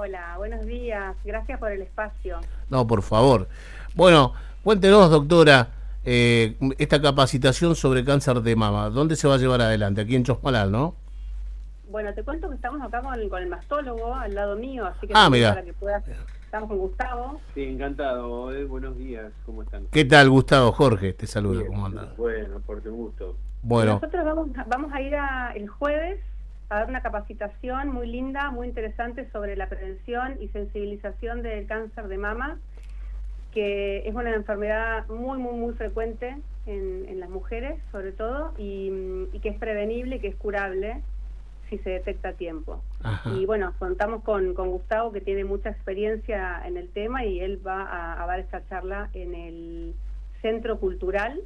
Hola, buenos días. Gracias por el espacio. No, por favor. Bueno, cuéntenos, doctora, esta capacitación sobre cáncer de mama, ¿dónde se va a llevar adelante? Aquí en Chosmalal, ¿no? Bueno, te cuento que estamos acá con el mastólogo al lado mío, así que Ah, también mira. para que puedas... Estamos con Gustavo. Sí, encantado. Buenos días, ¿cómo están? ¿Qué tal, Gustavo? Jorge, te saluda. Bien, ¿Cómo andas? bueno, por tu gusto. Bueno, Nosotros vamos a ir el jueves a dar una capacitación muy linda, muy interesante sobre la prevención y sensibilización del cáncer de mama, que es una enfermedad muy frecuente en las mujeres, sobre todo, y que es prevenible y que es curable si se detecta a tiempo. ajá. Y bueno, contamos con Gustavo, que tiene mucha experiencia en el tema, y él va a dar esta charla en el Centro Cultural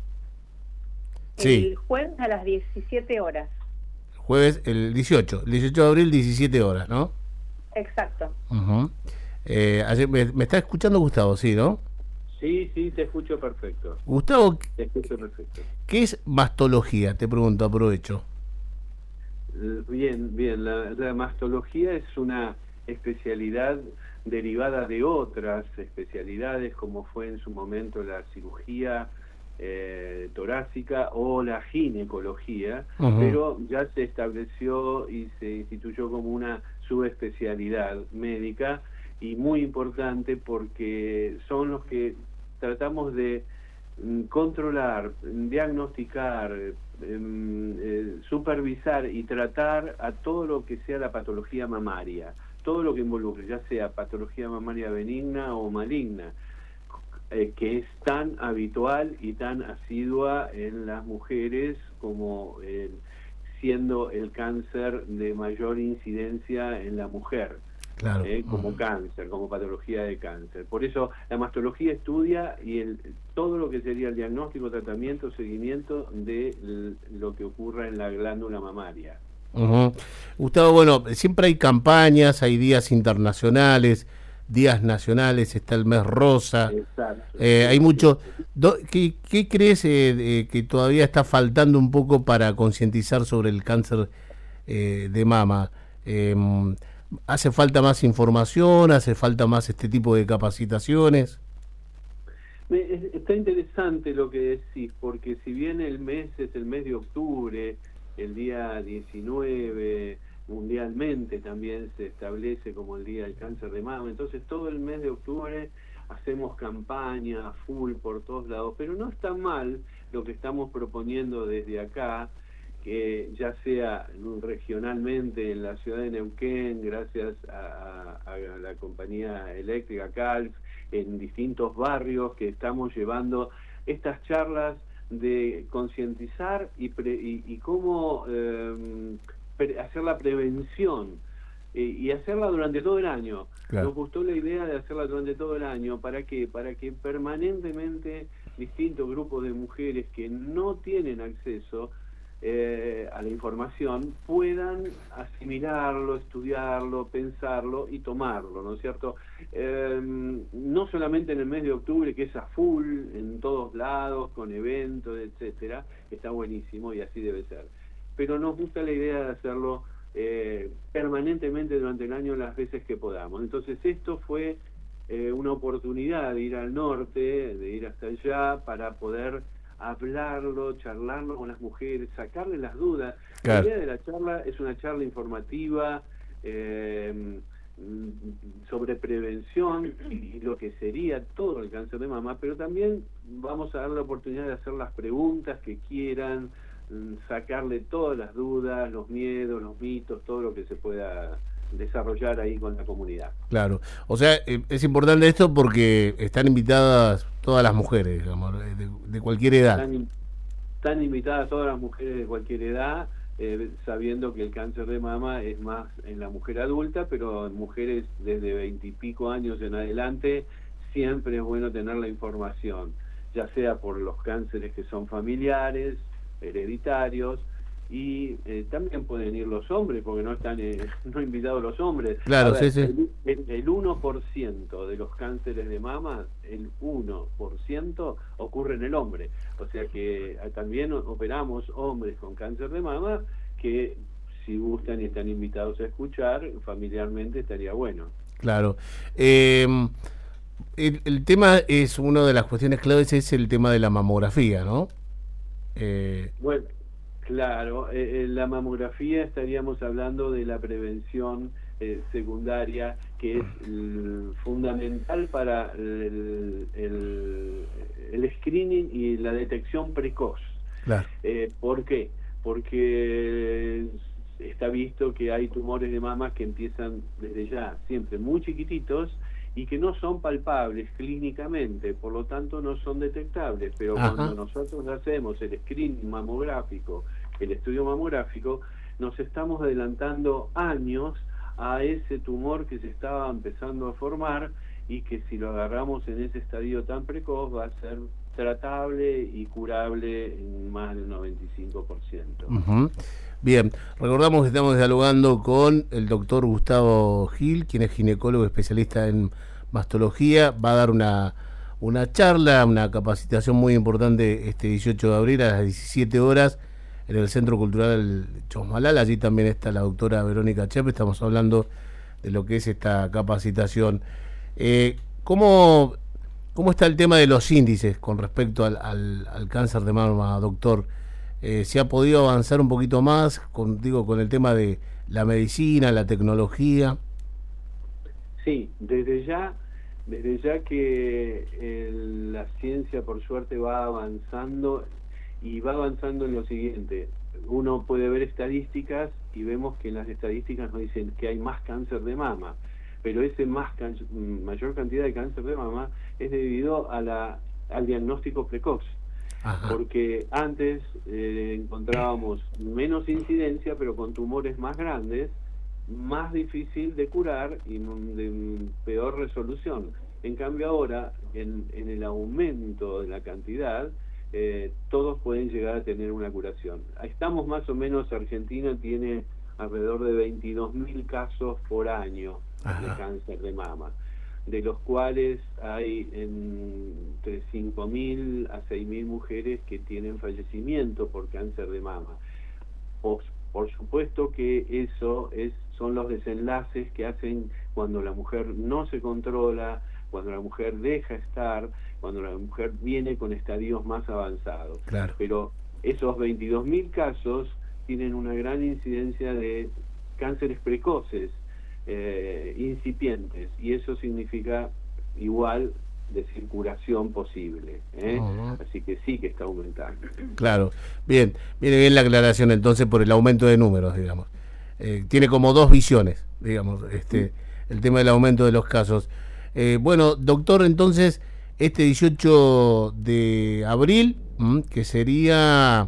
Sí, el jueves a las 17 horas. jueves el 18 de abril, 17 horas, ¿no? Exacto. Ujú. Me está escuchando Gustavo, sí, ¿no? Sí, te escucho perfecto. Gustavo, Te escucho perfecto. ¿qué es mastología? Te pregunto, aprovecho. Bien. La mastología es una especialidad derivada de otras especialidades, como fue en su momento la cirugía torácica o la ginecología, Ujú. pero ya se estableció y se instituyó como una subespecialidad médica y muy importante porque son los que tratamos de controlar, diagnosticar, supervisar y tratar a todo lo que sea la patología mamaria, todo lo que involucre, ya sea patología mamaria benigna o maligna, que es tan habitual y tan asidua en las mujeres como siendo el cáncer de mayor incidencia en la mujer. Claro. Como cáncer, como patología de cáncer. Por eso la mastología estudia todo lo que sería el diagnóstico, tratamiento, seguimiento de lo que ocurra en la glándula mamaria. Ujú. Gustavo, bueno, siempre hay campañas, hay días internacionales, días nacionales, está el mes rosa, Exacto, hay sí. mucho. ¿Qué crees que todavía está faltando un poco para concientizar sobre el cáncer de mama? ¿Hace falta más información? ¿Hace falta más este tipo de capacitaciones? Está interesante lo que decís, porque si bien el mes es el mes de octubre, el día 19 mundialmente también se establece como el día del cáncer de mama, entonces todo el mes de octubre hacemos campaña full por todos lados, pero no está mal lo que estamos proponiendo desde acá, que ya sea regionalmente en la ciudad de Neuquén, gracias a la compañía eléctrica CALF, en distintos barrios que estamos llevando estas charlas de concientizar y cómo hacer la prevención y hacerla durante todo el año. Claro. Nos gustó la idea de hacerla durante todo el año. ¿Para qué? Para que permanentemente distintos grupos de mujeres que no tienen acceso a la información puedan asimilarlo, estudiarlo, pensarlo y tomarlo, ¿no es cierto? No solamente en el mes de octubre, que es a full en todos lados, con eventos, etcétera, está buenísimo y así debe ser. Pero nos gusta la idea de hacerlo permanentemente durante el año las veces que podamos. Entonces esto fue una oportunidad de ir al norte, de ir hasta allá para poder hablarlo, charlarlo con las mujeres, sacarle las dudas. Claro. La idea de la charla es una charla informativa sobre prevención y lo que sería todo el cáncer de mama, pero también vamos a dar la oportunidad de hacer las preguntas que quieran, sacarle todas las dudas, los miedos, los mitos, todo lo que se pueda desarrollar ahí con la comunidad. Claro, o sea, es importante esto porque están invitadas todas las mujeres, digamos, de cualquier edad. Están invitadas todas las mujeres de cualquier edad, sabiendo que el cáncer de mama es más en la mujer adulta, pero en mujeres desde 20 y pico años en adelante siempre es bueno tener la información, ya sea por los cánceres que son familiares, hereditarios, y también pueden ir los hombres, porque no están no invitados los hombres. Claro, A ver, sí. el 1% de los cánceres de mama, el 1% ocurre en el hombre. O sea que también operamos hombres con cáncer de mama que si gustan y están invitados a escuchar, familiarmente estaría bueno. Claro. El tema es, una de las cuestiones claves es el tema de la mamografía, ¿no? Bueno, claro, en la mamografía estaríamos hablando de la prevención secundaria, que es fundamental para el screening y la detección precoz. Claro. ¿Por qué? Porque está visto que hay tumores de mama que empiezan desde ya, siempre muy chiquititos, y que no son palpables clínicamente, por lo tanto no son detectables, pero cuando nosotros hacemos el screening mamográfico, el estudio mamográfico, nos estamos adelantando años a ese tumor que se estaba empezando a formar y que si lo agarramos en ese estadio tan precoz va a ser tratable y curable en más del 95%. Bien, recordamos que estamos dialogando con el doctor Gustavo Gil, quien es ginecólogo especialista en mastología. Va a dar una charla, una capacitación muy importante este 18 de abril a las 17 horas en el Centro Cultural Chosmalal. Allí también está la doctora Verónica Chepe. Estamos hablando de lo que es esta capacitación. ¿Cómo está el tema de los índices con respecto al cáncer de mama, doctor? ¿Se ha podido avanzar un poquito más con el tema de la medicina, la tecnología? Sí, desde ya que la ciencia por suerte va avanzando, y va avanzando en lo siguiente: uno puede ver estadísticas y vemos que en las estadísticas nos dicen que hay más cáncer de mama, pero ese mayor cantidad de cáncer de mama es debido al diagnóstico precoz. Porque antes encontrábamos menos incidencia, pero con tumores más grandes, más difícil de curar y de peor resolución. En cambio ahora, en el aumento de la cantidad, todos pueden llegar a tener una curación. Estamos más o menos, Argentina tiene alrededor de 22.000 casos por año de cáncer de mama, de los cuales hay entre 5.000 a 6.000 mujeres que tienen fallecimiento por cáncer de mama. Por supuesto que eso son los desenlaces que hacen cuando la mujer no se controla, cuando la mujer deja estar, cuando la mujer viene con estadios más avanzados. Claro. Pero esos 22.000 casos tienen una gran incidencia de cánceres precoces, incipientes, y eso significa igual decir curación posible, así que sí que está aumentando. Claro, viene bien la aclaración entonces por el aumento de números, digamos. Tiene como dos visiones, digamos, el tema del aumento de los casos. Bueno, doctor, entonces este 18 de abril, que sería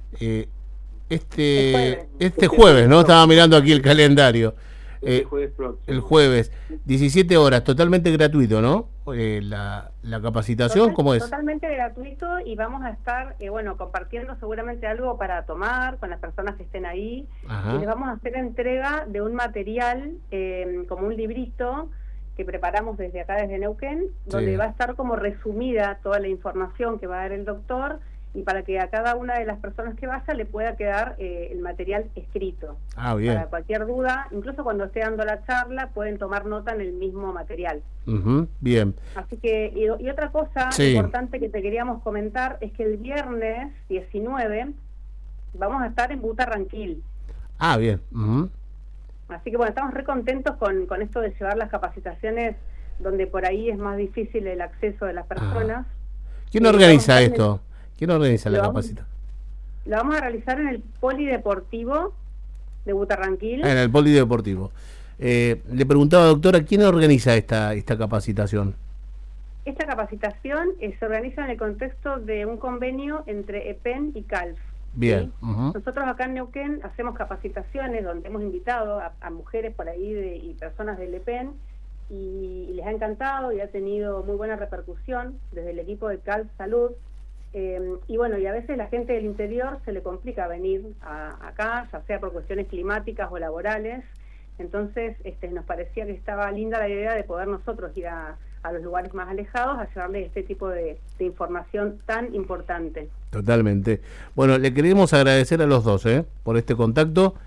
este jueves, ¿no? Estaba mirando aquí el calendario. El jueves, 17 horas, totalmente gratuito, ¿no? La capacitación, ¿cómo es? Totalmente gratuito, y vamos a estar, compartiendo seguramente algo para tomar con las personas que estén ahí. Y les vamos a hacer entrega de un material, como un librito que preparamos desde acá, desde Neuquén, donde va a estar como resumida toda la información que va a dar el doctor, y para que a cada una de las personas que vaya le pueda quedar el material escrito. Bien. Para cualquier duda, incluso cuando esté dando la charla, pueden tomar nota en el mismo material. Bien. Así que, y otra cosa importante que te queríamos comentar es que el viernes 19 vamos a estar en Butarranquil. Bien. Así que bueno, estamos re contentos con esto de llevar las capacitaciones donde por ahí es más difícil el acceso de las personas. ¿Quién organiza esto? ¿Quién organiza la capacitación? Lo vamos a realizar en el Polideportivo de Butarranquil. En el Polideportivo. Le preguntaba, doctora, ¿quién organiza esta capacitación? Esta capacitación se organiza en el contexto de un convenio entre EPEN y CALF. Bien. ¿Sí? Nosotros acá en Neuquén hacemos capacitaciones donde hemos invitado a mujeres por ahí y personas del EPEN, y les ha encantado y ha tenido muy buena repercusión desde el equipo de CALF Salud. Y bueno, y a veces la gente del interior se le complica venir acá, ya sea por cuestiones climáticas o laborales. Entonces nos parecía que estaba linda la idea de poder nosotros ir a los lugares más alejados a llevarles este tipo de información tan importante. Totalmente. Bueno, le queremos agradecer a los dos por este contacto,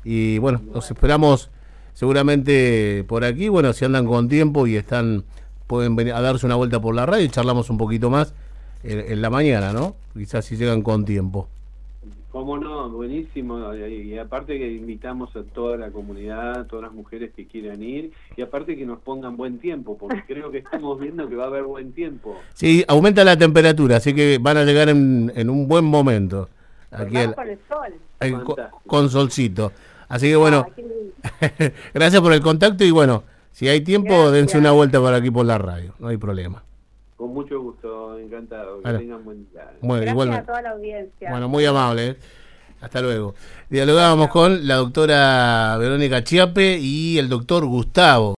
Y bueno, los esperamos seguramente por aquí. Bueno, si andan con tiempo y pueden venir a darse una vuelta por la radio y charlamos un poquito más en la mañana, ¿no? Quizás si llegan con tiempo. Cómo no, buenísimo, y aparte que invitamos a toda la comunidad, a todas las mujeres que quieran ir, y aparte que nos pongan buen tiempo, porque creo que estamos viendo que va a haber buen tiempo. Sí, aumenta la temperatura, así que van a llegar en un buen momento. Aquí con el sol. Con solcito. Así que bueno, gracias por el contacto y bueno, si hay tiempo, dense una vuelta por aquí por la radio, no hay problema. Con mucho gusto, encantado. Que tengan buen día. Bueno, gracias a toda la audiencia. Bueno, muy amable. Hasta luego. Dialogábamos con la doctora Verónica Chiappe y el doctor Gustavo.